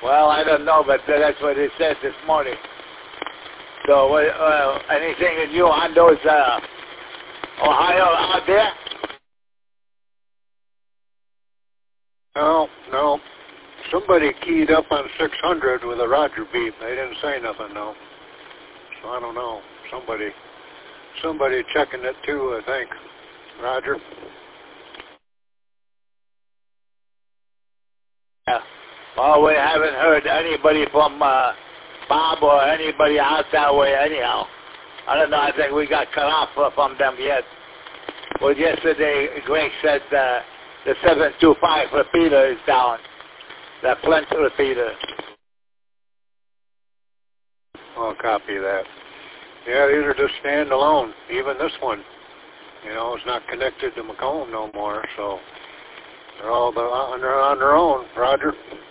Well, I don't know, but that's what it said this morning. So, anything new on those Ohio out there? No. Somebody keyed up on 600 with a Roger beep. They didn't say nothing, though. So I don't know. Somebody checking it too, I think. Roger. Yeah. Well, we haven't heard anybody from Bob or anybody out that way anyhow. I don't know. I think we got cut off from them yet. Well, yesterday, Greg said the 725 repeater is down. The Flint repeater. I'll copy that. Yeah, these are just standalone. Even this one, it's not connected to Macomb no more, so they're all on their own. Roger.